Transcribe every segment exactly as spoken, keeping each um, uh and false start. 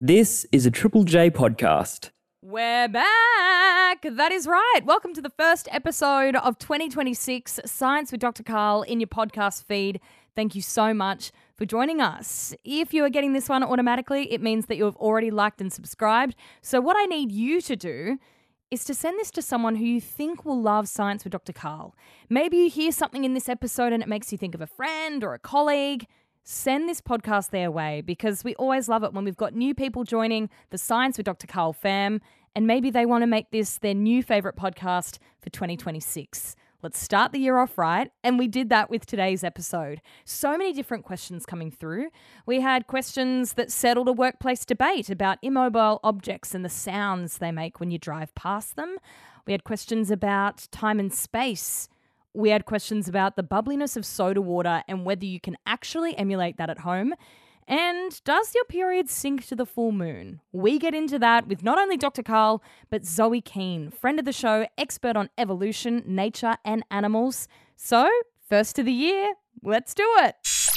This is a Triple J podcast. We're back. That is right. Welcome to the first episode of twenty twenty-six Science with Doctor Karl in your podcast feed. Thank you so much for joining us. If you are getting this one automatically, it means that you have already liked and subscribed. So what I need you to do is to send this to someone who you think will love Science with Doctor Karl. Maybe you hear something in this episode and it makes you think of a friend or a colleague. Send this podcast their way because we always love it when we've got new people joining the Science with Doctor Karl fam, and maybe they want to make this their new favourite podcast for twenty twenty-six. Let's start the year off right, and we did that with today's episode. So many different questions coming through. We had questions that settled a workplace debate about immobile objects and the sounds they make when you drive past them. We had questions about time and space. We had questions about the bubbliness of soda water and whether you can actually emulate that at home. And does your period sync to the full moon? We get into that with not only Doctor Karl, but Zoe Keane, friend of the show, expert on evolution, nature, and animals. So, first of the year, let's do it.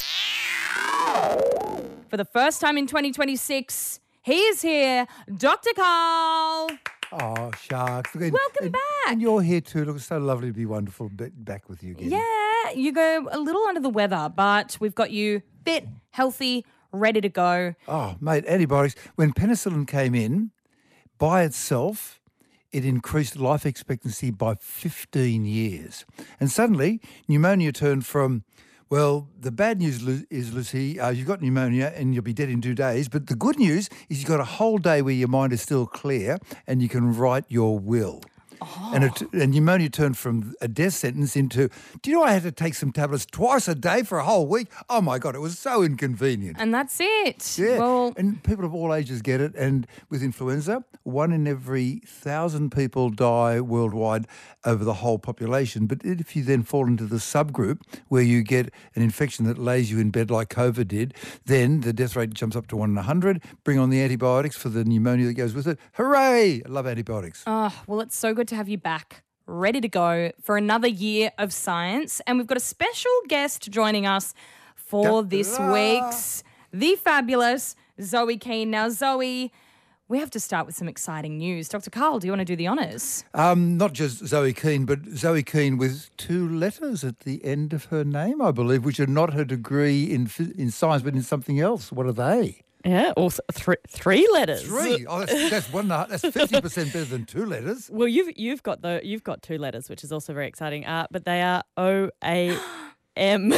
For the first time in twenty twenty-six, he is here, Doctor Karl. Oh, sharks. Look, and, Welcome and, back. And you're here too. Look, it's so lovely to be wonderful be- back with you again. Yeah, you go a little under the weather, but we've got you fit, healthy, ready to go. Oh, mate, antibiotics. When penicillin came in, by itself, it increased life expectancy by fifteen years. And suddenly, pneumonia turned from, well, the bad news Lu- is, Lucy, uh, you've got pneumonia and you'll be dead in two days. But the good news is you've got a whole day where your mind is still clear and you can write your will. Oh. And, it, and pneumonia turned from a death sentence into, do you know I had to take some tablets twice a day for a whole week? Oh, my God, it was so inconvenient. And that's it. Yeah, Well, and people of all ages get it. And with influenza, one in every thousand people die worldwide over the whole population. But if you then fall into the subgroup where you get an infection that lays you in bed like COVID did, then the death rate jumps up to one in a hundred. Bring on the antibiotics for the pneumonia that goes with it. Hooray! I love antibiotics. oh, well, it's so good to have you back, ready to go for another year of science. And we've got a special guest joining us for Da- this da. week's The Fabulous Zoe Keane. Now, Zoe, we have to start with some exciting news. Doctor Karl, do you want to do the honours? Um, not just Zoe Keane, but Zoe Keane with two letters at the end of her name, I believe, which are not her degree in phy- in science, but in something else. What are they? Yeah, or th- three three letters. Three. Oh, that's, that's one. and a half- That's fifty percent better than two letters. Well, you've you've got the you've got two letters, which is also very exciting. Uh, but they are O A M.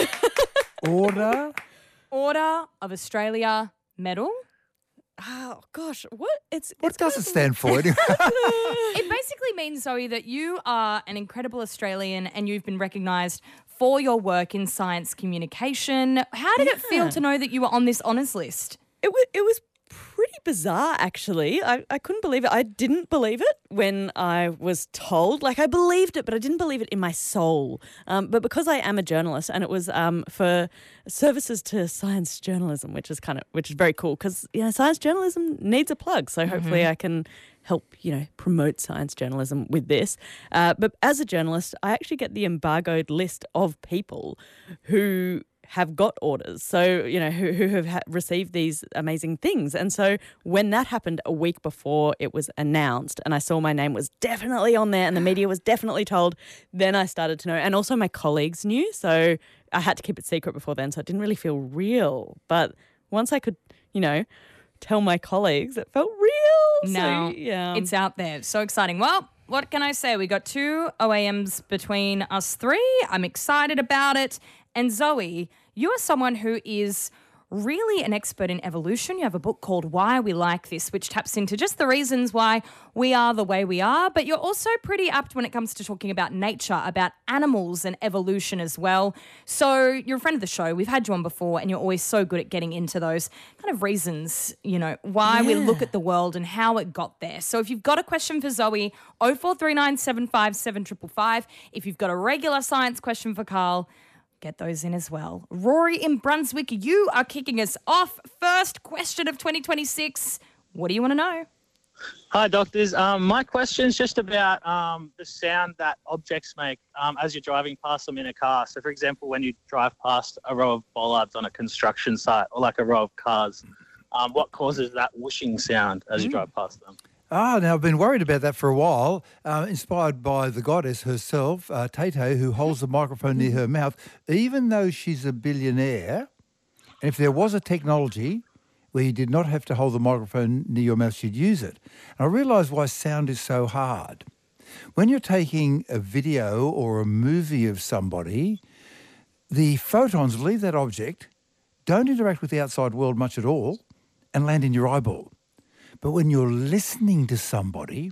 Order. Order of Australia Medal. Oh gosh, what it's What it's does kind it of- stand for? Anyway? It basically means, Zoe, that you are an incredible Australian and you've been recognised for your work in science communication. How did it feel Yeah. to know that you were on this honours list? It was it was pretty bizarre, actually. I, I couldn't believe it. I didn't believe it when I was told. Like, I believed it, but I didn't believe it in my soul. Um, but because I am a journalist, and it was um, for services to science journalism, which is kind of which is very cool because you know science journalism needs a plug. So hopefully I can help you know promote science journalism with this. Uh, but as a journalist, I actually get the embargoed list of people who have got orders, so, you know, who, who have ha- received these amazing things. And so when that happened a week before it was announced and I saw my name was definitely on there and the media was definitely told, then I started to know. And also my colleagues knew, so I had to keep it secret before then, so it didn't really feel real. But once I could, you know, tell my colleagues, it felt real. No, so, yeah. it's out there. So exciting. Well, what can I say? We got two O A Ms between us three. I'm excited about it. And Zoe, you are someone who is really an expert in evolution. You have a book called Why We Like This, which taps into just the reasons why we are the way we are. But you're also pretty apt when it comes to talking about nature, about animals and evolution as well. So you're a friend of the show. We've had you on before, and you're always so good at getting into those kind of reasons, you know, why we look at the world and how it got there. So if you've got a question for Zoe, oh four three nine, seven five seven, five five five. If you've got a regular science question for Karl, get those in as well. Rory in Brunswick, you are kicking us off. First question of twenty twenty-six. What do you want to know? Hi, doctors. Um, my question is just about um, the sound that objects make um, as you're driving past them in a car. So, for example, when you drive past a row of bollards on a construction site or like a row of cars, Um, what causes that whooshing sound as you drive past them? Ah, now I've been worried about that for a while, uh, inspired by the goddess herself, uh, Tay-Tay, who holds the microphone near her mouth. Even though she's a billionaire, and if there was a technology where you did not have to hold the microphone near your mouth, she'd use it. And I realised why sound is so hard. When you're taking a video or a movie of somebody, the photons leave that object, don't interact with the outside world much at all, and land in your eyeball. But when you're listening to somebody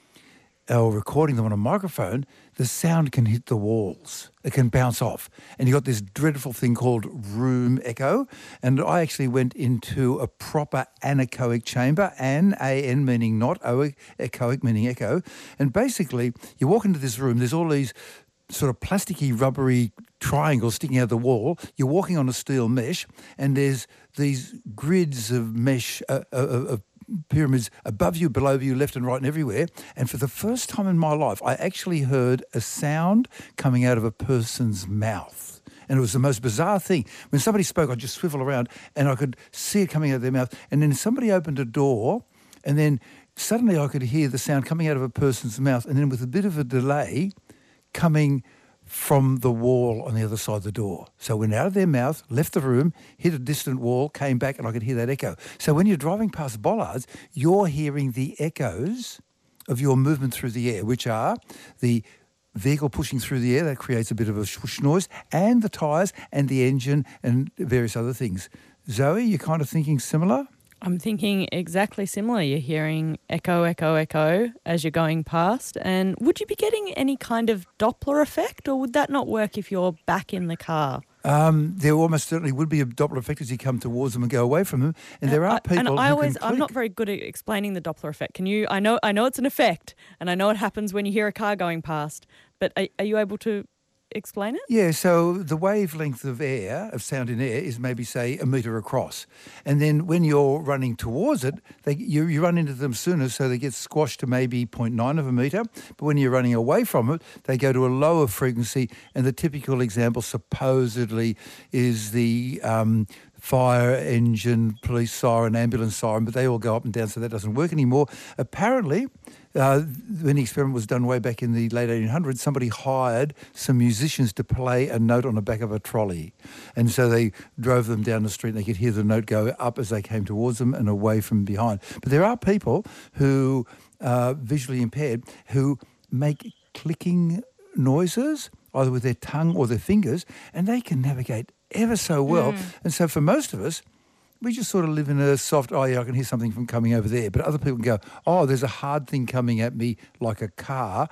or recording them on a microphone, the sound can hit the walls. It can bounce off. And you've got this dreadful thing called room echo. And I actually went into a proper anechoic chamber, An, A N meaning not, O, echoic meaning echo. And basically, you walk into this room, there's all these sort of plasticky, rubbery triangles sticking out of the wall. You're walking on a steel mesh, and there's these grids of mesh, uh, of, of pyramids above you, below you, left and right and everywhere. And for the first time in my life, I actually heard a sound coming out of a person's mouth. And it was the most bizarre thing. When somebody spoke, I'd just swivel around and I could see it coming out of their mouth. And then somebody opened a door, and then suddenly I could hear the sound coming out of a person's mouth, and then with a bit of a delay coming from the wall on the other side of the door. So went out of their mouth, left the room, hit a distant wall, came back, and I could hear that echo. So when you're driving past bollards, you're hearing the echoes of your movement through the air, which are the vehicle pushing through the air, that creates a bit of a swoosh noise, and the tyres and the engine and various other things. Zoe, you're kind of thinking similar? I'm thinking exactly similar. You're hearing echo, echo, echo as you're going past. And would you be getting any kind of Doppler effect, or would that not work if you're back in the car? Um, there almost certainly would be a Doppler effect as you come towards them and go away from them. And there are people and I who always, can I'm not click. very good at explaining the Doppler effect. Can you? I know, I know it's an effect, and I know it happens when you hear a car going past. But are, are you able to explain it? Yeah, so the wavelength of air, of sound in air, is maybe, say, a metre across. And then when you're running towards it, they, you, you run into them sooner, so they get squashed to maybe zero point nine of a metre. But when you're running away from it, they go to a lower frequency. And the typical example, supposedly, is the um, fire engine, police siren, ambulance siren, but they all go up and down, so that doesn't work anymore. Apparently, Uh, when the experiment was done way back in the late eighteen hundreds, somebody hired some musicians to play a note on the back of a trolley. And so they drove them down the street and they could hear the note go up as they came towards them and away from behind. But there are people who are visually impaired who make clicking noises, either with their tongue or their fingers, and they can navigate ever so well. Mm. And so for most of us, we just sort of live in a soft, oh, yeah, I can hear something from coming over there. But other people can go, oh, there's a hard thing coming at me like a car,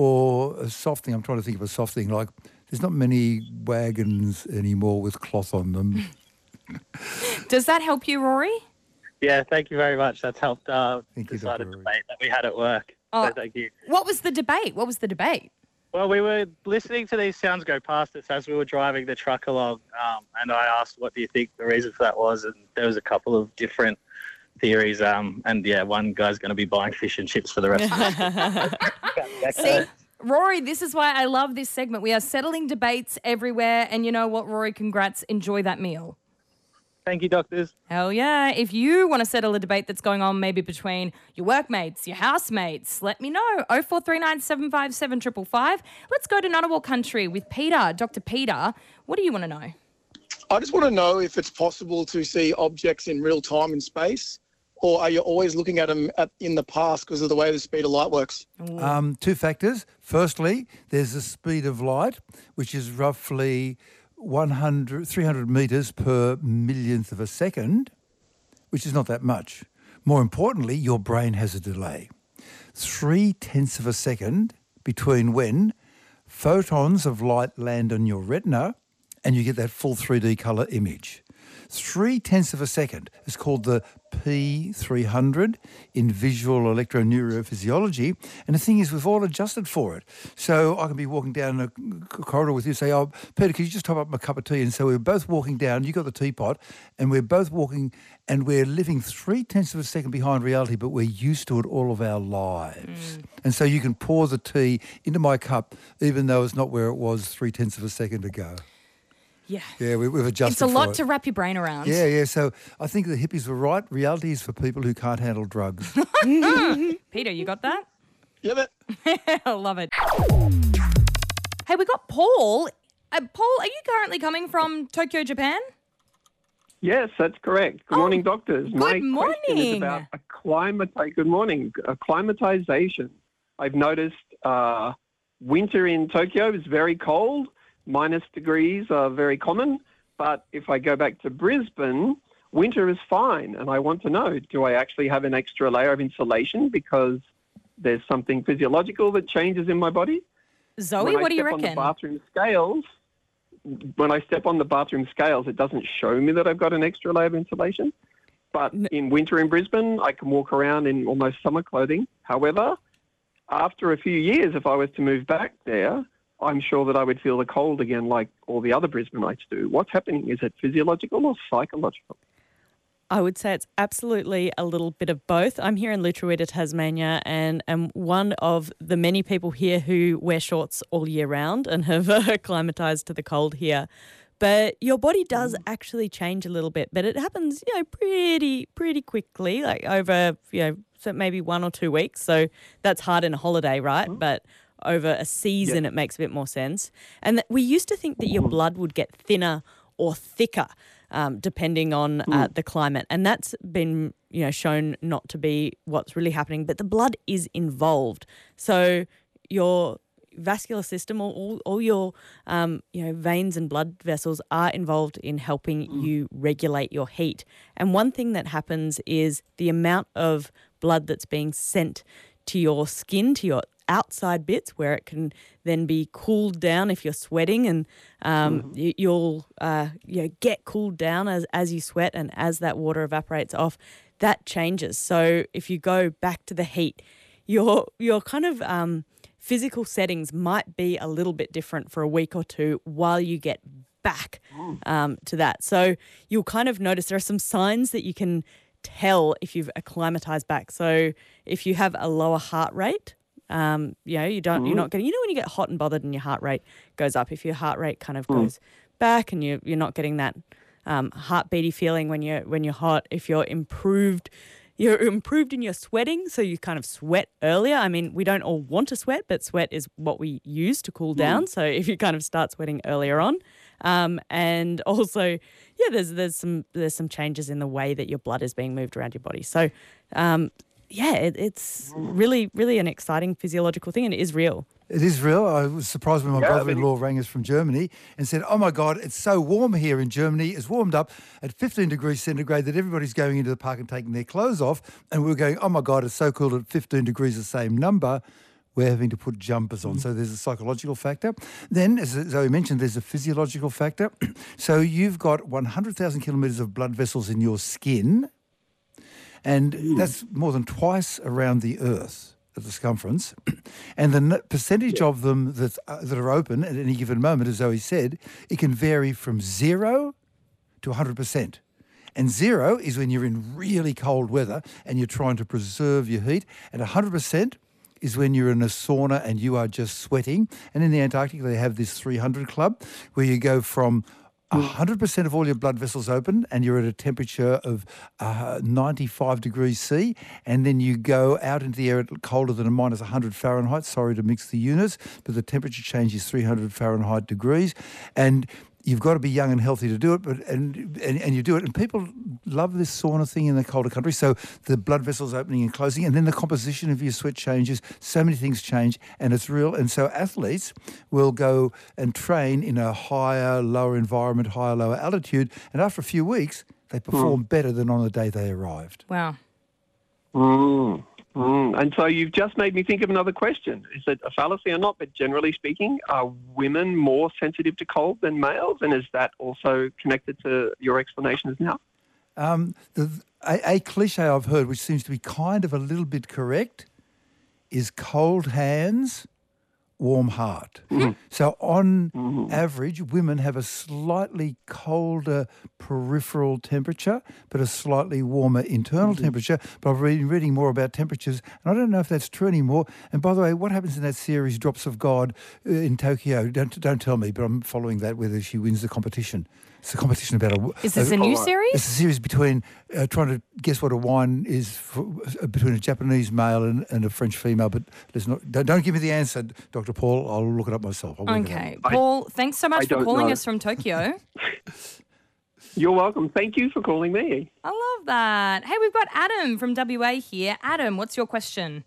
or a soft thing. I'm trying to think of a soft thing, like there's not many wagons anymore with cloth on them. Does that help you, Rory? Yeah, thank you very much. That's helped uh, Thank you, decide a Doctor Rory. debate that we had at work. Oh. So thank you. What was the debate? What was the debate? Well, we were listening to these sounds go past us as we were driving the truck along, um, and I asked, what do you think the reason for that was? And there was a couple of different theories, um, and yeah, one guy's going to be buying fish and chips for the rest of the See, Rory, this is why I love this segment. We are settling debates everywhere, and you know what, Rory, congrats. Enjoy that meal. Thank you, doctors. Hell yeah. If you want to settle a debate that's going on maybe between your workmates, your housemates, let me know. oh four three nine, seven five seven, five five five. Let's go to Ngunnawal country with Peter. Doctor Peter, what do you want to know? I just want to know if it's possible to see objects in real time in space, or are you always looking at them at, in the past because of the way the speed of light works? Um, two factors. Firstly, there's the speed of light, which is roughly one hundred, three hundred metres per millionth of a second, which is not that much. More importantly, your brain has a delay. Three tenths of a second between when photons of light land on your retina and you get that full three D colour image. Three tenths of a second is called the P three hundred in visual electroneurophysiology. And the thing is, we've all adjusted for it. So I can be walking down a corridor with you, say, oh, Peter, could you just top up my cup of tea? And so we're both walking down, you got the teapot, and we're both walking, and we're living three tenths of a second behind reality, but we're used to it all of our lives. Mm. And so you can pour the tea into my cup, even though it's not where it was three tenths of a second ago. Yeah. Yeah, we, we've adjusted It's a for lot it. to wrap your brain around. Yeah, yeah. So I think the hippies were right. Reality is for people who can't handle drugs. Peter, you got that? Yeah, but I love it. Hey, we got Paul. Uh, Paul, are you currently coming from Tokyo, Japan? Yes, that's correct. Good Oh, morning, doctors. good My question is morning. about acclimati- Good morning. Acclimatization. I've noticed uh, winter in Tokyo is very cold. Minus degrees are very common. But if I go back to Brisbane, winter is fine. And I want to know, do I actually have an extra layer of insulation because there's something physiological that changes in my body? Zoe, When I what do you step on the reckon? bathroom scales, when I step on the bathroom scales, it doesn't show me that I've got an extra layer of insulation. But in winter in Brisbane, I can walk around in almost summer clothing. However, after a few years, if I was to move back there, I'm sure that I would feel the cold again like all the other Brisbaneites do. What's happening? Is it physiological or psychological? I would say it's absolutely a little bit of both. I'm here in Lutruwita, Tasmania, and am one of the many people here who wear shorts all year round and have acclimatized to the cold here. But your body does actually change a little bit, but it happens, you know, pretty pretty quickly, like over, you know, so maybe one or two weeks. So that's hard in a holiday, right? But over a season, it makes a bit more sense. And th- we used to think that your blood would get thinner or thicker, um, depending on uh, the climate. And that's been, you know, shown not to be what's really happening. But the blood is involved. So your vascular system, all, all, all your, um, you know, veins and blood vessels are involved in helping you regulate your heat. And one thing that happens is the amount of blood that's being sent to your skin, to your outside bits, where it can then be cooled down if you're sweating, and um, mm-hmm. you, you'll uh, you know, get cooled down as, as you sweat, and as that water evaporates off, that changes. So if you go back to the heat, your your kind of um, physical settings might be a little bit different for a week or two while you get back um, to that. So you'll kind of notice there are some signs that you can tell if you've acclimatized back. So if you have a lower heart rate, um, you know, you don't, mm-hmm. you're not getting, you know, when you get hot and bothered and your heart rate goes up, if your heart rate kind of mm. goes back and you, you're not getting that um, heartbeaty feeling when you're, when you're hot, if you're improved, you're improved in your sweating, so you kind of sweat earlier. I mean, we don't all want to sweat, but sweat is what we use to cool down. Mm. So if you kind of start sweating earlier on, um, and also, yeah, there's there's some there's some changes in the way that your blood is being moved around your body. So, um, yeah, it, it's really really an exciting physiological thing, and it is real. It is real. I was surprised when my Yeah, brother-in-law rang us from Germany and said, oh, my God, it's so warm here in Germany. It's warmed up at fifteen degrees centigrade that everybody's going into the park and taking their clothes off. And we were going, oh, my God, it's so cool at fifteen degrees, the same number. We're having to put jumpers on. So there's a psychological factor. Then, as Zoe mentioned, there's a physiological factor. So you've got one hundred thousand kilometres of blood vessels in your skin, and that's more than twice around the Earth at the circumference. And the n- percentage of them that, uh, that are open at any given moment, as Zoe said, it can vary from zero to one hundred percent. And zero is when you're in really cold weather and you're trying to preserve your heat. And one hundred percent is when you're in a sauna and you are just sweating. And in the Antarctic, they have this three hundred club where you go from one hundred percent of all your blood vessels open and you're at a temperature of uh, ninety-five degrees C, and then you go out into the air at colder than a minus one hundred Fahrenheit. Sorry to mix the units, but the temperature change is three hundred Fahrenheit degrees. And you've got to be young and healthy to do it, but and, and and you do it. And people love this sauna thing in the colder countries. So the blood vessels opening and closing, and then the composition of your sweat changes. So many things change, and it's real. And so athletes will go and train in a higher, lower environment, higher, lower altitude, and after a few weeks, they perform mm. better than on the day they arrived. Wow. Mm. Mm. And so you've just made me think of another question. Is it a fallacy or not? But generally speaking, are women more sensitive to cold than males? And is that also connected to your explanations now? Um, the, a, a cliche I've heard, which seems to be kind of a little bit correct, is cold hands warm heart. So on average, women have a slightly colder peripheral temperature, but a slightly warmer internal temperature. But I've been reading more about temperatures, and I don't know if that's true anymore. And by the way, what happens in that series, Drops of God, uh, in Tokyo? Don't don't tell me, but I'm following that, whether she wins the competition. It's a competition about a... Is this a new series? It's a series between uh, trying to guess what a wine is for, uh, between a Japanese male and, and a French female. But let's not, don't, don't give me the answer, Doctor Paul. I'll look it up myself. I'll work it Okay. out. Paul, thanks so much I for don't calling know. us from Tokyo. You're welcome. Thank you for calling me. I love that. Hey, we've got Adam from W A here. Adam, what's your question?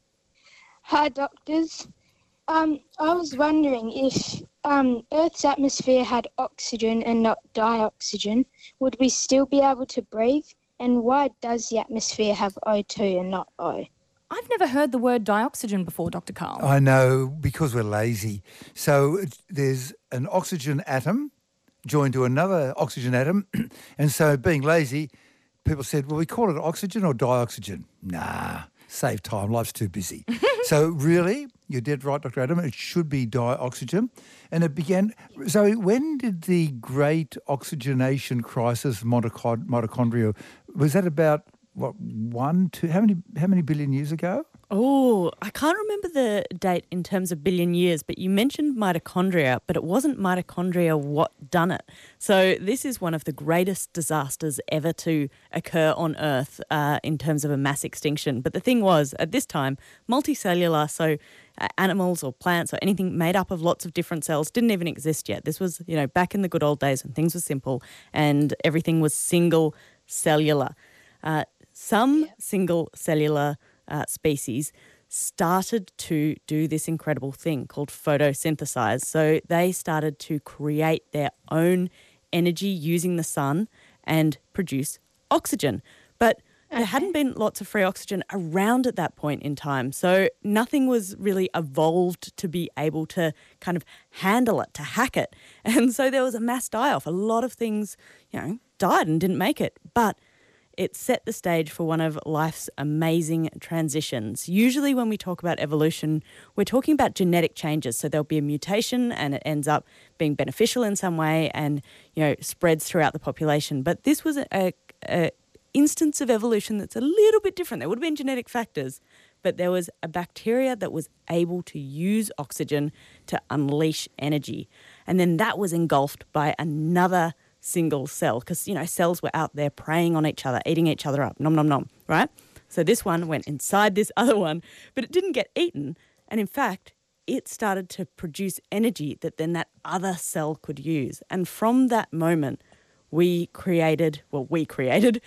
Hi, doctors. Um, I was wondering if um, Earth's atmosphere had oxygen and not dioxygen, would we still be able to breathe? And why does the atmosphere have O two and not O? I've never heard the word dioxygen before, Doctor Carl. I know, because we're lazy. So it's- there's an oxygen atom joined to another oxygen atom. And so being lazy, people said, well, we call it oxygen or dioxygen. Nah, save time. Life's too busy. So really, you're dead right, Doctor Adam. It should be dioxygen. And it began... So when did the great oxygenation crisis, mitochond- mitochondria, was that about, what, one, two, how many, how many billion years ago? Oh, I can't remember the date in terms of billion years, but you mentioned mitochondria, but it wasn't mitochondria what done it. So this is one of the greatest disasters ever to occur on Earth uh, in terms of a mass extinction. But the thing was, at this time, multicellular, so uh, animals or plants or anything made up of lots of different cells didn't even exist yet. This was, you know, back in the good old days when things were simple and everything was single cellular. Uh, some single cellular Uh, species started to do this incredible thing called photosynthesize. So they started to create their own energy using the sun and produce oxygen. But there hadn't been lots of free oxygen around at that point in time. So nothing was really evolved to be able to kind of handle it, to hack it. And so there was a mass die-off. A lot of things, you know, died and didn't make it. But it set the stage for one of life's amazing transitions. Usually when we talk about evolution, we're talking about genetic changes. So there'll be a mutation and it ends up being beneficial in some way and, you know, spreads throughout the population. But this was a, a, a instance of evolution that's a little bit different. There would have been genetic factors, but there was a bacteria that was able to use oxygen to unleash energy. And then that was engulfed by another single cell, because, you know, cells were out there preying on each other, eating each other up, nom, nom, nom, right? So this one went inside this other one, but it didn't get eaten. And in fact, it started to produce energy that then that other cell could use. And from that moment, we created, well, we created,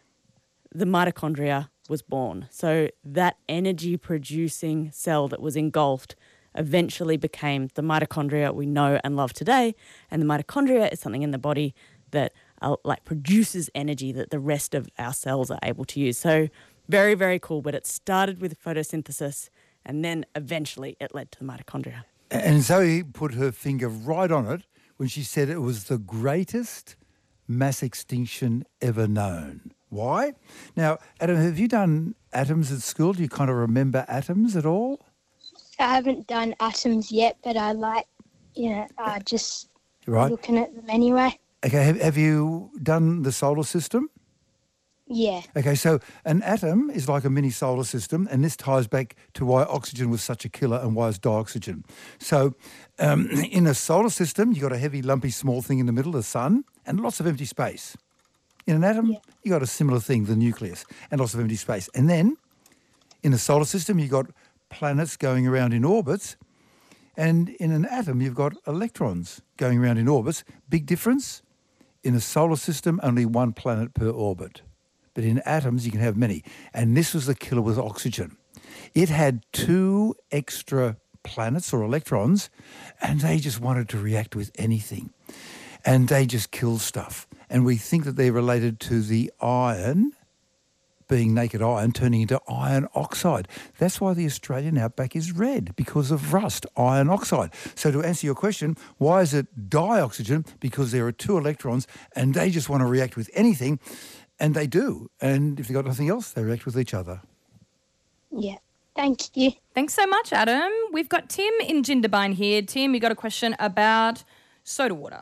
the mitochondria was born. So that energy-producing cell that was engulfed eventually became the mitochondria we know and love today. And the mitochondria is something in the body that uh, like produces energy that the rest of our cells are able to use. So very, very cool. But it started with photosynthesis and then eventually it led to the mitochondria. And Zoe put her finger right on it when she said it was the greatest mass extinction ever known. Why? Now, Adam, have you done atoms at school? Do you kind of remember atoms at all? I haven't done atoms yet, but I like, you know, uh, just Right. looking at them anyway. Okay, have, have you done the solar system? Yeah. Okay, so an atom is like a mini solar system, and this ties back to why oxygen was such a killer and why it's dioxygen. So um, in a solar system, you've got a heavy, lumpy, small thing in the middle, the sun, and lots of empty space. In an atom, Yeah. you got a similar thing, the nucleus, and lots of empty space. And then in a solar system, you've got planets going around in orbits, and in an atom, you've got electrons going around in orbits. Big difference, in a solar system, only one planet per orbit. But in atoms, you can have many. And this was the killer with oxygen. It had two extra planets or electrons, and they just wanted to react with anything. And they just killed stuff. And we think that they're related to the iron, being naked iron, turning into iron oxide. That's why the Australian outback is red, because of rust, iron oxide. So to answer your question, why is it dioxygen? Because there are two electrons, and they just want to react with anything. And they do. And if they've got nothing else, they react with each other. Yeah. Thank you. Thanks so much, Adam. We've got Tim in Jindabyne here. Tim, you got a question about soda water.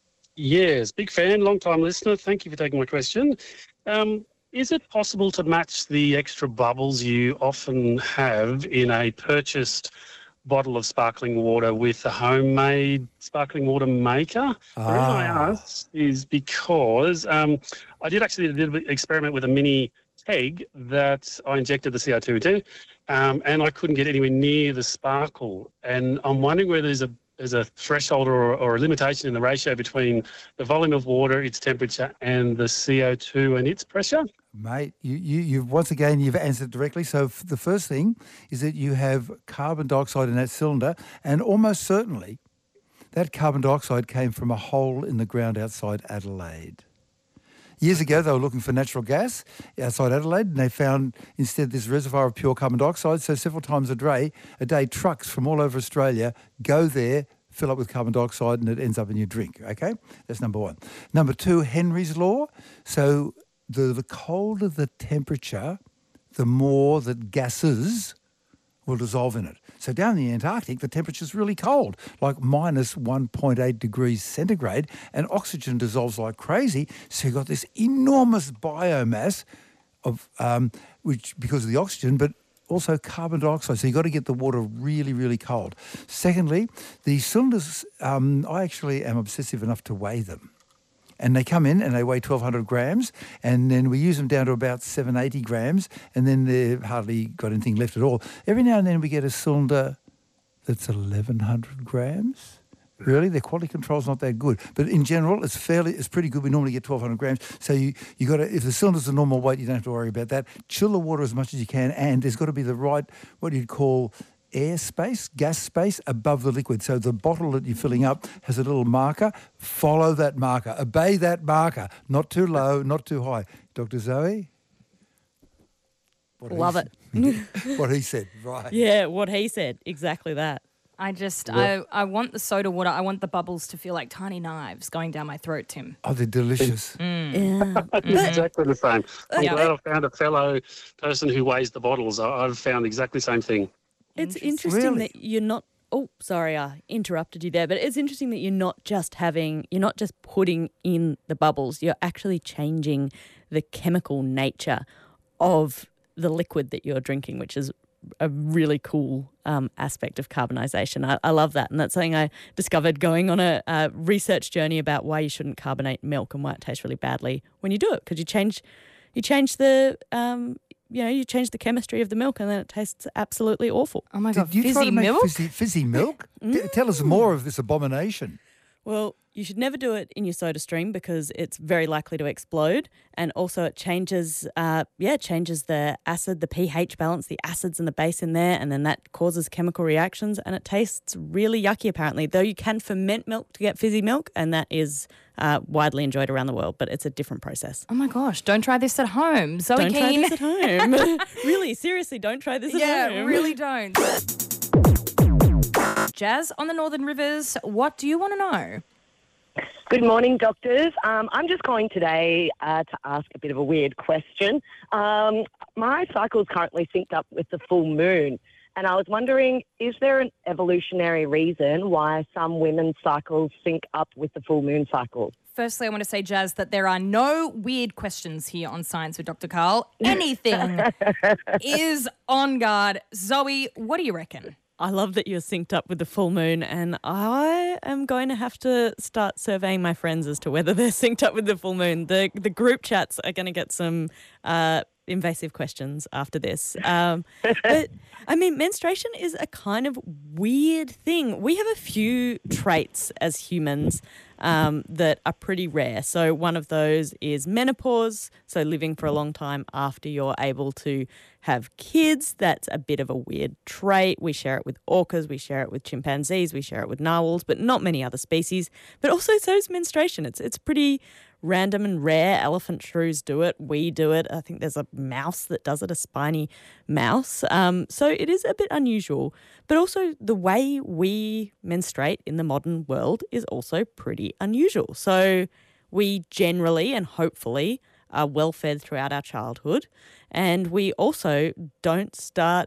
Yes, big fan, long time listener. Thank you for taking my question. Um, is it possible to match the extra bubbles you often have in a purchased bottle of sparkling water with a homemade sparkling water maker? The reason I ask is because um, I did actually do an experiment with a mini keg that I injected the C O two into, um, and I couldn't get anywhere near the sparkle. And I'm wondering whether there's a there's a threshold or, or a limitation in the ratio between the volume of water, its temperature, and the C O two and its pressure. Mate, you, you, you've once again, you've answered directly. So f- the first thing is that you have carbon dioxide in that cylinder, and almost certainly that carbon dioxide came from a hole in the ground outside Adelaide. Years ago, they were looking for natural gas outside Adelaide, and they found instead this reservoir of pure carbon dioxide. So several times a day, a day, trucks from all over Australia go there, fill up with carbon dioxide, and it ends up in your drink. Okay, that's number one. Number two, Henry's law. So the, the colder the temperature, the more that gases will dissolve in it. So down in the Antarctic, the temperature's really cold, like minus one point eight degrees centigrade, and oxygen dissolves like crazy. So you've got this enormous biomass of um, which because of the oxygen, but also carbon dioxide. So you've got to get the water really, really cold. Secondly, the cylinders, um, I actually am obsessive enough to weigh them. And they come in and they weigh twelve hundred grams, and then we use them down to about seven hundred eighty grams, and then they've hardly got anything left at all. Every now and then we get a cylinder that's eleven hundred grams. Really, their quality control's not that good, but in general, it's fairly, it's pretty good. We normally get twelve hundred grams. So you you got to, if the cylinder's the normal weight, you don't have to worry about that. Chill the water as much as you can, and there's got to be the right, what you'd call air space, gas space above the liquid. So the bottle that you're filling up has a little marker. Follow that marker. Obey that marker. Not too low, not too high. Doctor Zoe? What Love he it. said. What he said, right. Yeah, what he said. Exactly that. I just, I, I want the soda water. I want the bubbles to feel like tiny knives going down my throat, Tim. Oh, they're delicious. Yeah. It's exactly the same. I'm Yeah. glad I found a fellow person who weighs the bottles. I, I've found exactly the same thing. It's Interesting. interesting Really? that you're not. Oh, sorry, I interrupted you there. But it's interesting that you're not just having, you're not just putting in the bubbles. You're actually changing the chemical nature of the liquid that you're drinking, which is a really cool um, aspect of carbonisation. I, I love that, and that's something I discovered going on a, a research journey about why you shouldn't carbonate milk and why it tastes really badly when you do it, because you change, you change the. Um, You know, you change the chemistry of the milk and then it tastes absolutely awful. Oh my God, Did you try fizzy to make milk? Fizzy, fizzy milk? T- Tell us more of this abomination. Well, you should never do it in your soda stream because it's very likely to explode, and also it changes, uh, yeah, it changes the acid, the pH balance, the acids and the base in there, and then that causes chemical reactions, and it tastes really yucky apparently. Though you can ferment milk to get fizzy milk, and that is uh, widely enjoyed around the world, but it's a different process. Oh my gosh, don't try this at home. Zoe Don't try Keane. this at home. Really, seriously, don't try this at Yeah, home. really don't. Jazz on the Northern Rivers, what do you want to know? Good morning, doctors. Um, I'm just calling today uh, to ask a bit of a weird question. Um, my cycle is currently synced up with the full moon, and I was wondering, is there an evolutionary reason why some women's cycles sync up with the full moon cycle? Firstly, I want to say, Jazz, that there are no weird questions here on Science with Doctor Carl. Anything is on guard. Zoe, what do you reckon? I love that you're synced up with the full moon, and I am going to have to start surveying my friends as to whether they're synced up with the full moon. The the group chats are going to get some uh, invasive questions after this. Um, but, I mean, menstruation is a kind of weird thing. We have a few traits as humans um, that are pretty rare. So one of those is menopause, so living for a long time after you're able to have kids. That's a bit of a weird trait. We share it with orcas, we share it with chimpanzees, we share it with narwhals, but not many other species. But also so is menstruation. It's it's pretty random and rare. Elephant shrews do it. We do it. I think there's a mouse that does it, a spiny mouse. Um, so it is a bit unusual. But also the way we menstruate in the modern world is also pretty unusual. So we generally and hopefully are well fed throughout our childhood. And we also don't start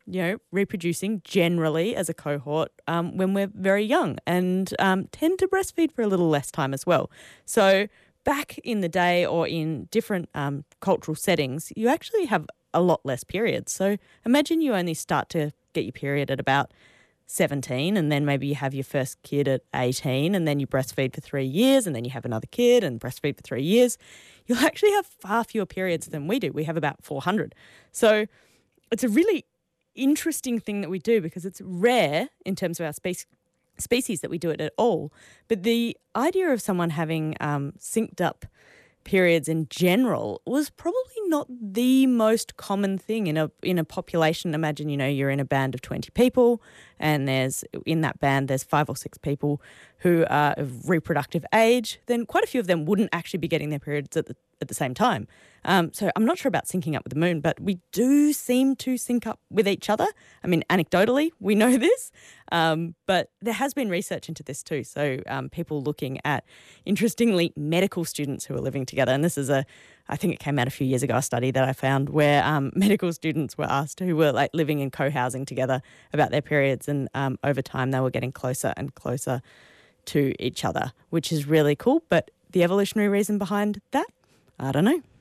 you know, reproducing generally as a cohort um, when we're very young and um, tend to breastfeed for a little less time as well. So back in the day or in different um, cultural settings, you actually have a lot less periods. So imagine you only start to get your period at about seventeen, and then maybe you have your first kid at eighteen, and then you breastfeed for three years, and then you have another kid and breastfeed for three years. You'll actually have far fewer periods than we do. We have about four hundred. So it's a really interesting thing that we do because it's rare in terms of our species species that we do it at all. But the idea of someone having um, synced up periods in general was probably not the most common thing in a in a population. Imagine, you know, you're in a band of twenty people and there's in that band there's five or six people who are of reproductive age, then quite a few of them wouldn't actually be getting their periods at the at the same time. Um, so I'm not sure about syncing up with the moon, but we do seem to sync up with each other. I mean, anecdotally, we know this, um, but there has been research into this too. So um, people looking at, interestingly, medical students who are living together. And this is a, I think it came out a few years ago, a study that I found where um, medical students were asked who were like living and co-housing together about their periods. And um, over time, they were getting closer and closer to each other, which is really cool. But the evolutionary reason behind that, I don't know.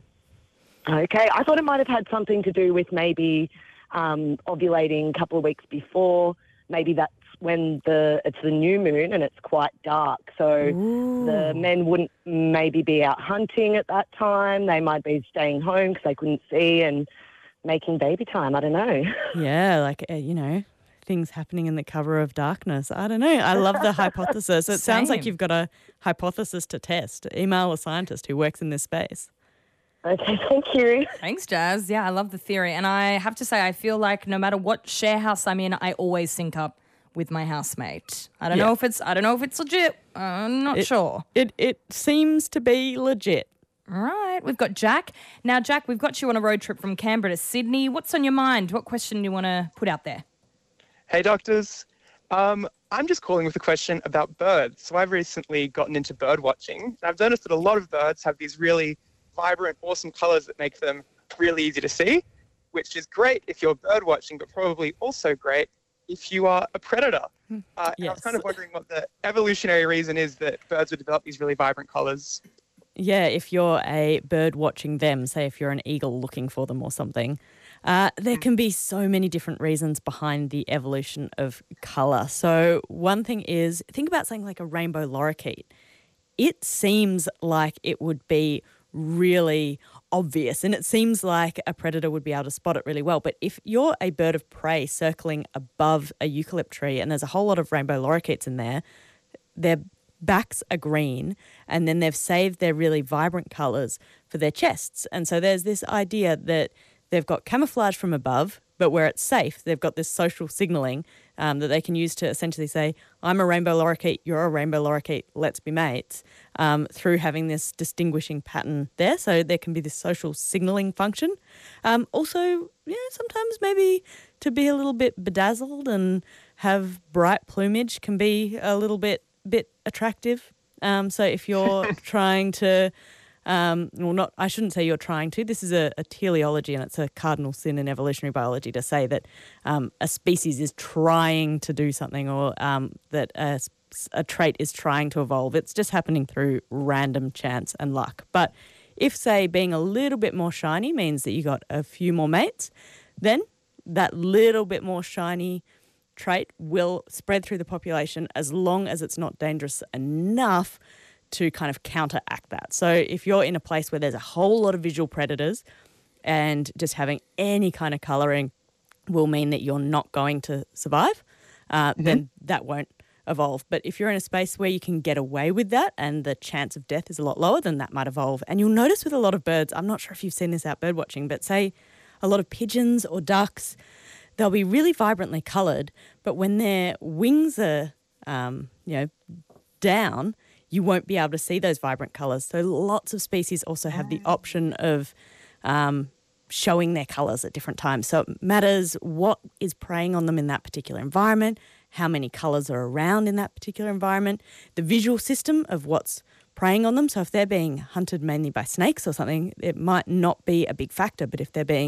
Okay, I thought it might have had something to do with maybe um, ovulating a couple of weeks before. Maybe that's when the it's the new moon and it's quite dark. So Ooh. the men wouldn't maybe be out hunting at that time. They might be staying home because they couldn't see and making baby time. I don't know. Yeah, like, uh, you know, things happening in the cover of darkness. I don't know. I love the hypothesis. It sounds like Same. you've got a hypothesis to test. Email a scientist who works in this space. Okay, thank you. Thanks, Jazz. Yeah, I love the theory. And I have to say, I feel like no matter what share house I'm in, I always sync up with my housemate. I don't Yeah. know if it's I don't know if it's legit. I'm not It- sure. It it seems to be legit. All right, we've got Jack. Now, Jack, we've got you on a road trip from Canberra to Sydney. What's on your mind? What question do you want to put out there? Hey, doctors. Um, I'm just calling with a question about birds. So I've recently gotten into bird watching, and I've noticed that a lot of birds have these really vibrant, awesome colours that make them really easy to see, which is great if you're bird watching, but probably also great if you are a predator. Uh, and I was Yes. kind of wondering what the evolutionary reason is that birds would develop these really vibrant colours. Yeah, if you're a bird watching them, say if you're an eagle looking for them or something, uh, there can be so many different reasons behind the evolution of colour. So one thing is, think about something like a rainbow lorikeet. It seems like it would be really obvious and it seems like a predator would be able to spot it really well. But if you're a bird of prey circling above a eucalypt tree and there's a whole lot of rainbow lorikeets in there, their backs are green and then they've saved their really vibrant colours for their chests. And so there's this idea that they've got camouflage from above, but where it's safe, they've got this social signalling um, that they can use to essentially say, I'm a rainbow lorikeet, you're a rainbow lorikeet, let's be mates, um, through having this distinguishing pattern there. So there can be this social signalling function. Um, also, you know, sometimes maybe to be a little bit bedazzled and have bright plumage can be a little bit bit attractive. Um, so if you're trying to... Um, well, not. I shouldn't say you're trying to. This is a, a teleology, and it's a cardinal sin in evolutionary biology to say that um, a species is trying to do something, or um, that a, s- a trait is trying to evolve. It's just happening through random chance and luck. But if, say, being a little bit more shiny means that you got a few more mates, then that little bit more shiny trait will spread through the population as long as it's not dangerous enough to kind of counteract that. So if you're in a place where there's a whole lot of visual predators and just having any kind of colouring will mean that you're not going to survive, uh, mm-hmm. then that won't evolve. But if you're in a space where you can get away with that and the chance of death is a lot lower, then that might evolve. And you'll notice with a lot of birds, I'm not sure if you've seen this out bird watching, but say a lot of pigeons or ducks, they'll be really vibrantly coloured, but when their wings are, um, you know, down, you won't be able to see those vibrant colours. So lots of species also have the option of um, showing their colours at different times. So it matters what is preying on them in that particular environment, how many colours are around in that particular environment, the visual system of what's preying on them. So if they're being hunted mainly by snakes or something, it might not be a big factor. But if they're being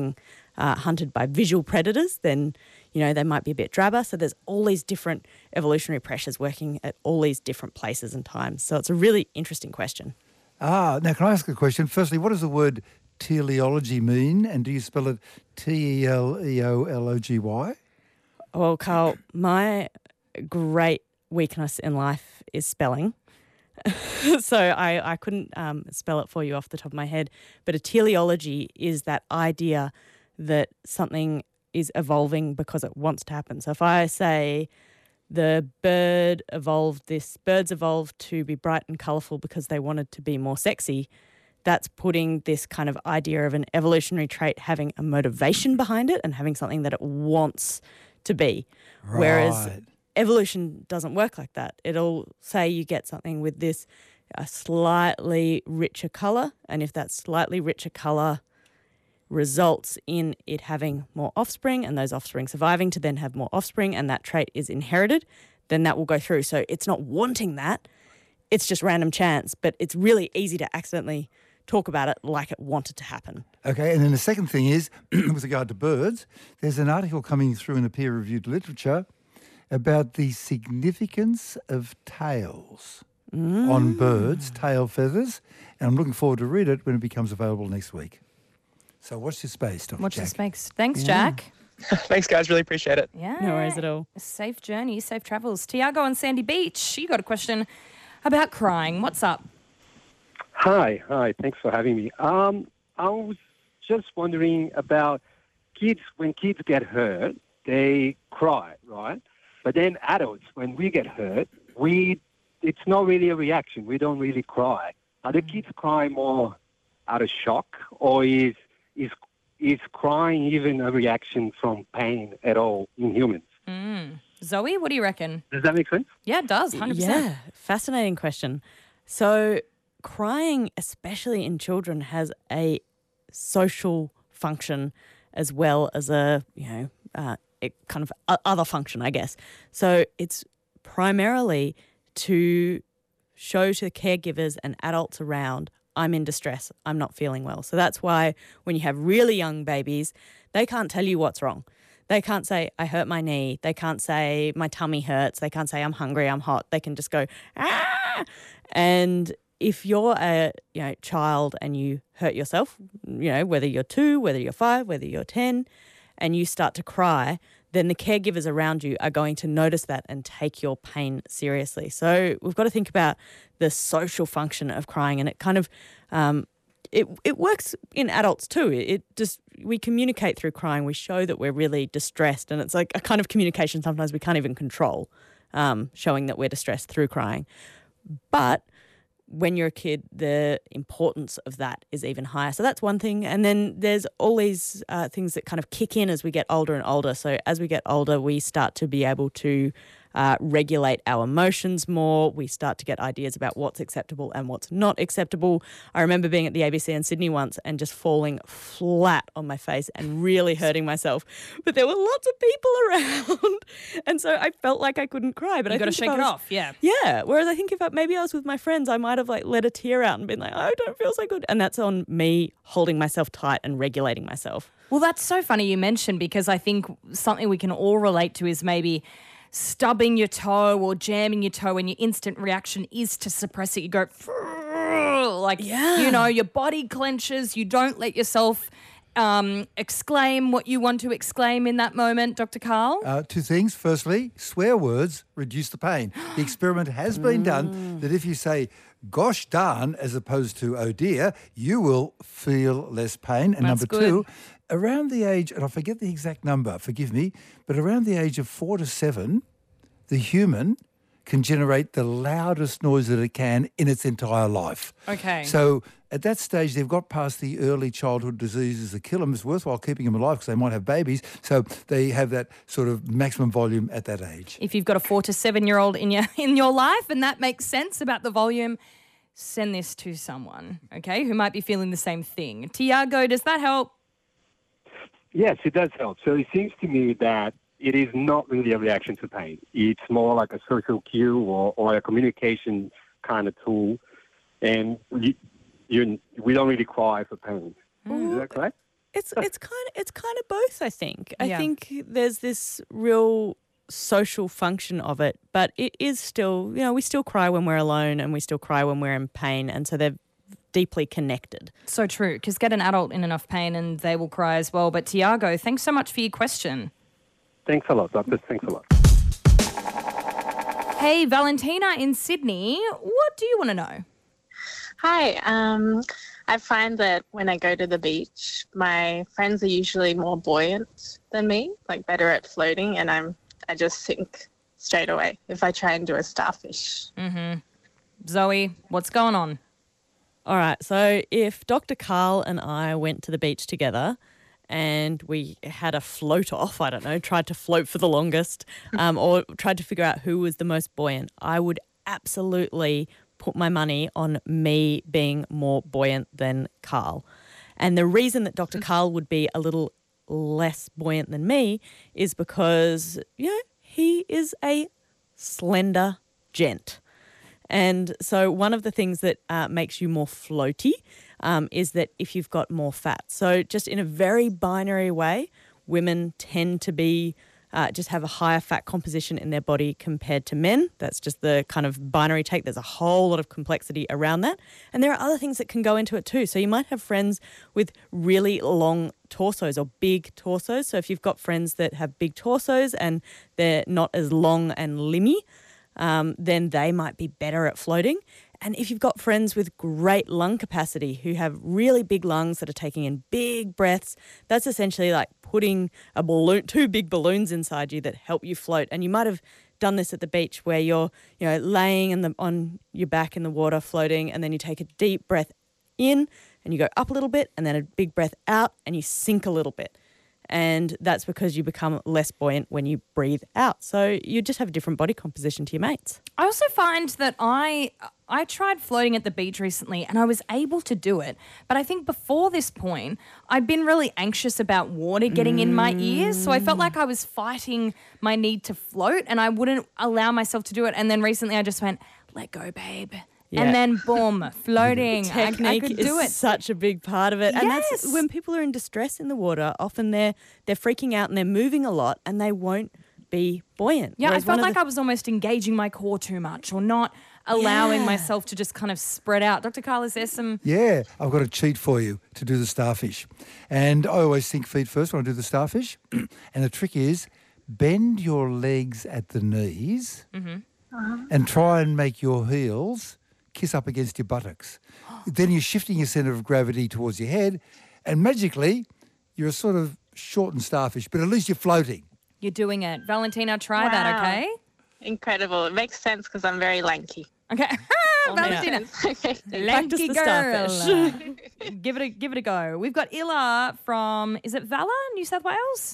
uh, hunted by visual predators, then, you know, they might be a bit drabber. So there's all these different evolutionary pressures working at all these different places and times. So it's a really interesting question. Ah, now can I ask a question? Firstly, what does the word teleology mean? And do you spell it T E L E O L O G Y? Well, Carl, my great weakness in life is spelling. so I, I couldn't um, spell it for you off the top of my head. But a teleology is that idea that something is evolving because it wants to happen. So if I say the bird evolved this, birds evolved to be bright and colourful because they wanted to be more sexy, that's putting this kind of idea of an evolutionary trait having a motivation behind it and having something that it wants to be. Right. Whereas evolution doesn't work like that. It'll say you get something with this a slightly richer colour, and if that slightly richer colour results in it having more offspring and those offspring surviving to then have more offspring and that trait is inherited, then that will go through. So it's not wanting that, it's just random chance, but it's really easy to accidentally talk about it like it wanted to happen. Okay, and then the second thing is, with regard to birds, there's an article coming through in the peer-reviewed literature about the significance of tails mm. on birds, tail feathers, and I'm looking forward to read it when it becomes available next week. So watch your space, Doctor Watch Jack. your space. Thanks, Yeah. Jack. Thanks, guys. Really appreciate it. Yeah. No worries at all. Safe journey, safe travels. Tiago on Sandy Beach, you got a question about crying. What's up? Hi, hi. Thanks for having me. Um, I was just wondering about kids. When kids get hurt, they cry, right? But then adults, when we get hurt, we it's not really a reaction. We don't really cry. Are the kids cry more out of shock, or is is is crying even a reaction from pain at all in humans? Mm. Zoe, what do you reckon? Does that make sense? Yeah, it does, one hundred percent. Yeah, fascinating question. So crying, especially in children, has a social function as well as a, you know, uh, it kind of o- other function, I guess. So it's primarily to show to caregivers and adults around, I'm in distress, I'm not feeling well. So that's why when you have really young babies, they can't tell you what's wrong. They can't say, I hurt my knee. They can't say, my tummy hurts. They can't say, I'm hungry, I'm hot. They can just go, ah! And if you're a you know child and you hurt yourself, you know, whether you're two, whether you're five, whether you're ten, and you start to cry, then the caregivers around you are going to notice that and take your pain seriously. So we've got to think about the social function of crying, and it kind of um, it it works in adults too. It, it just we communicate through crying. We show that we're really distressed, and it's like a kind of communication sometimes we can't even control, um, showing that we're distressed through crying. But when you're a kid, the importance of that is even higher. So that's one thing. And then there's all these uh, things that kind of kick in as we get older and older. So as we get older, we start to be able to uh, regulate our emotions more. We start to get ideas about what's acceptable and what's not acceptable. I remember being at the A B C in Sydney once and just falling flat on my face and really hurting myself. But there were lots of people around. And so I felt like I couldn't cry. But You I got to think shake if it I was- off, yeah. Yeah. Whereas I think if I, maybe I was with my friends, I might have like let a tear out and been like, oh, I don't feel so good. And that's on me holding myself tight and regulating myself. Well, that's so funny you mentioned, because I think something we can all relate to is maybe stubbing your toe or jamming your toe, and your instant reaction is to suppress it. You go, like, Yeah. you know, your body clenches. You don't let yourself um, exclaim what you want to exclaim in that moment, Doctor Carl. Uh, two things. Firstly, swear words reduce the pain. The experiment has been done that if you say, gosh darn, as opposed to oh dear, you will feel less pain. And That's number two, around the age, and I forget the exact number, forgive me, but around the age of four to seven, the human can generate the loudest noise that it can in its entire life. Okay. So at that stage, they've got past the early childhood diseases that kill them. It's worthwhile keeping them alive because they might have babies. So they have that sort of maximum volume at that age. If you've got a four to seven year old in your in your life and that makes sense about the volume, send this to someone, okay, who might be feeling the same thing. Tiago, does that help? Yes, it does help. So it seems to me that it is not really a reaction to pain. It's more like a social cue or, or a communication kind of tool. And you, you, we don't really cry for pain. Is that correct? It's it's kind of it's kind of both, I think. I Yeah. think there's this real social function of it, but it is still, you know, we still cry when we're alone and we still cry when we're in pain, and so they're deeply connected. So true, because get an adult in enough pain and they will cry as well. But Tiago, thanks so much for your question. Thanks a lot, doctors. Thanks a lot. Hey, Valentina in Sydney, what do you want to know? Hi. Um, I find that when I go to the beach, my friends are usually more buoyant than me, like better at floating, and I'm I just sink straight away if I try and do a starfish. Mm-hmm. Zoe, what's going on? All right, so if Doctor Carl and I went to the beach together and we had a float off, I don't know, tried to float for the longest, um, or tried to figure out who was the most buoyant, I would absolutely put my money on me being more buoyant than Carl. And the reason that Doctor Carl would be a little less buoyant than me is because, you know, he is a slender gent. And so one of the things that uh, makes you more floaty um, is that if you've got more fat. So just in a very binary way, women tend to be uh, just have a higher fat composition in their body compared to men. That's just the kind of binary take. There's a whole lot of complexity around that. And there are other things that can go into it too. So you might have friends with really long torsos or big torsos. So if you've got friends that have big torsos and they're not as long and limby, um, then they might be better at floating. And if you've got friends with great lung capacity who have really big lungs that are taking in big breaths, that's essentially like putting a balloon, two big balloons inside you that help you float. And you might have done this at the beach where you're, you know, laying in the, on your back in the water floating, and then you take a deep breath in and you go up a little bit, and then a big breath out and you sink a little bit. And that's because you become less buoyant when you breathe out. So you just have a different body composition to your mates. I also find that I I tried floating at the beach recently and I was able to do it. But I think before this point, I'd been really anxious about water getting in my ears. So I felt like I was fighting my need to float and I wouldn't allow myself to do it. And then recently I just went, let go, babe. Yeah. And then boom, floating. I, I Technique could is do it. such a big part of it. And Yes. that's when people are in distress in the water, often they're they're freaking out and they're moving a lot and they won't be buoyant. Yeah, Whereas I felt one of like the- I was almost engaging my core too much or not allowing Yeah. myself to just kind of spread out. Doctor Carl, is there some... Yeah, I've got a cheat for you to do the starfish. And I always think feet first when I do the starfish. And the trick is bend your legs at the knees Mm-hmm. and try and make your heels kiss up against your buttocks. Then you're shifting your centre of gravity towards your head, and magically you're a sort of shortened starfish, but at least you're floating. You're doing it. Valentina, try that, Wow. okay? Incredible. It makes sense because I'm very lanky. Okay. All makes Valentina. sense. Okay. Practice Lanky the girl. starfish. give it a give it a go. We've got Illa from, is it Vala, New South Wales?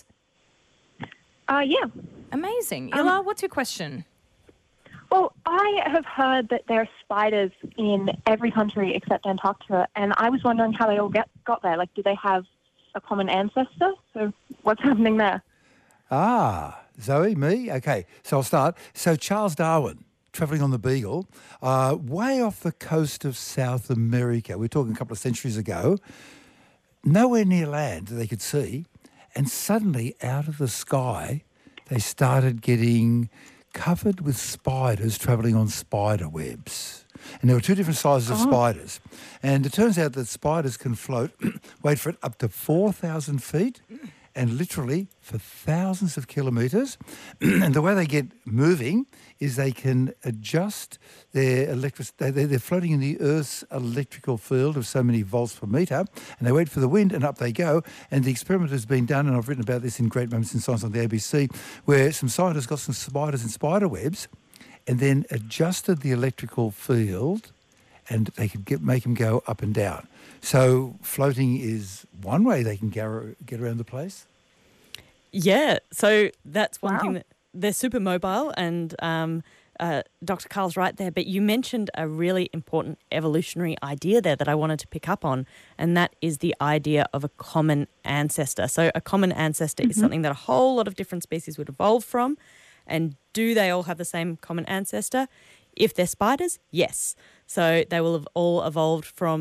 Uh, yeah. Amazing. Um, Illa, what's your question? Well, I have heard that there are spiders in every country except Antarctica, and I was wondering how they all get got there. Like, do they have a common ancestor? So what's happening there? Ah, Zoe, me? Okay, so I'll start. So Charles Darwin, travelling on the Beagle, uh, way off the coast of South America, we're talking a couple of centuries ago, nowhere near land that they could see, and suddenly out of the sky, they started getting covered with spiders travelling on spider webs. And there were two different sizes of Oh. spiders. And it turns out that spiders can float, wait for it, up to four thousand feet and literally for thousands of kilometres. And the way they get moving is they can adjust their electric... they- They're floating in the Earth's electrical field of so many volts per metre, and they wait for the wind, and up they go. And the experiment has been done, and I've written about this in Great Moments in Science on the A B C, where some scientists got some spiders in spider webs and then adjusted the electrical field, and they could get make them go up and down. So floating is one way they can gar- get around the place. Yeah, so that's one Wow. thing that they're super mobile, and um, uh, Doctor Carl's right there. But you mentioned a really important evolutionary idea there that I wanted to pick up on, and that is the idea of a common ancestor. So a common ancestor is something that a whole lot of different species would evolve from. And do they all have the same common ancestor? If they're spiders, yes. So they will have all evolved from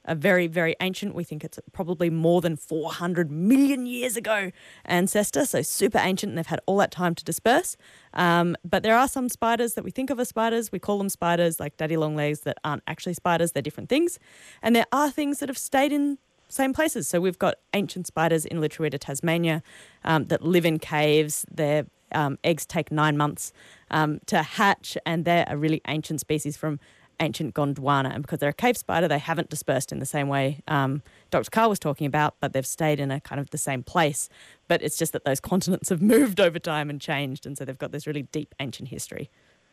a very, very ancient, we think it's probably more than four hundred million years ago ancestor, so super ancient, and they've had all that time to disperse. Um, but there are some spiders that we think of as spiders. We call them spiders, like daddy long legs, that aren't actually spiders. They're different things. And there are things that have stayed in same places. So we've got ancient spiders in Litruwita, Tasmania, um, that live in caves. Their um, eggs take nine months um, to hatch, and they're a really ancient species from ancient Gondwana. And because they're a cave spider, they haven't dispersed in the same way um, Doctor Carl was talking about, but they've stayed in a kind of the same place. But it's just that those continents have moved over time and changed, and so they've got this really deep ancient history.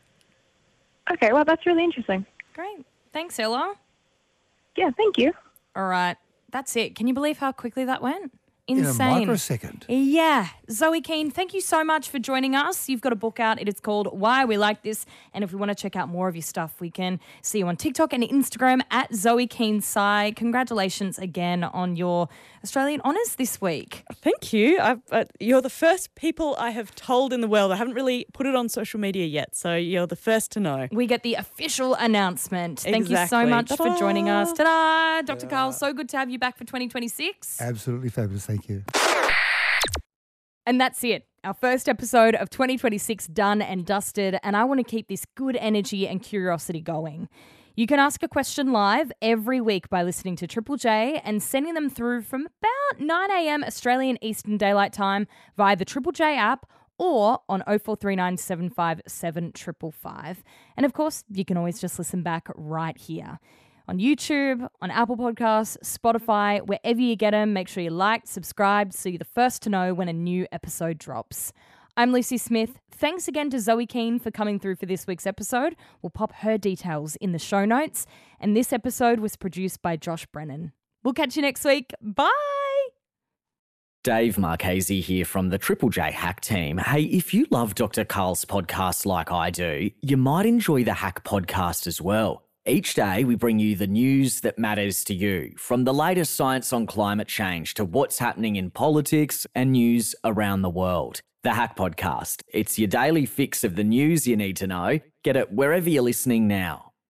Okay, well, that's really interesting. Great. Thanks, Ella. Yeah, thank you. All right. That's it. Can you believe how quickly that went? In a Insane. microsecond. Yeah. Zoe Keane, thank you so much for joining us. You've got a book out. It is called Why We Like This. And if we want to check out more of your stuff, we can see you on TikTok and Instagram at Zoe Keane Sci. Congratulations again on your Australian honours this week. Thank you. I've, uh, you're the first people I have told in the world. I haven't really put it on social media yet, so you're the first to know. We get the official announcement. Thank you so Exactly. much Ta-da. for joining us. Ta-da! Doctor Carl, so good to have you back for twenty twenty-six. Absolutely fabulous. Thank you. And that's it. Our first episode of twenty twenty-six done and dusted, and I want to keep this good energy and curiosity going. You can ask a question live every week by listening to Triple J and sending them through from about nine a.m. Australian Eastern Daylight Time via the Triple J app or on oh four three nine, seven five seven, five five five. And of course, you can always just listen back right here. On YouTube, on Apple Podcasts, Spotify, wherever you get them, make sure you like, subscribe so you're the first to know when a new episode drops. I'm Lucy Smith. Thanks again to Zoe Keane for coming through for this week's episode. We'll pop her details in the show notes. And this episode was produced by Josh Brennan. We'll catch you next week. Bye! Dave Marchese here from the Triple J Hack team. Hey, if you love Doctor Carl's podcast like I do, you might enjoy the Hack podcast as well. Each day, we bring you the news that matters to you, from the latest science on climate change to what's happening in politics and news around the world. The Hack Podcast. It's your daily fix of the news you need to know. Get it wherever you're listening now.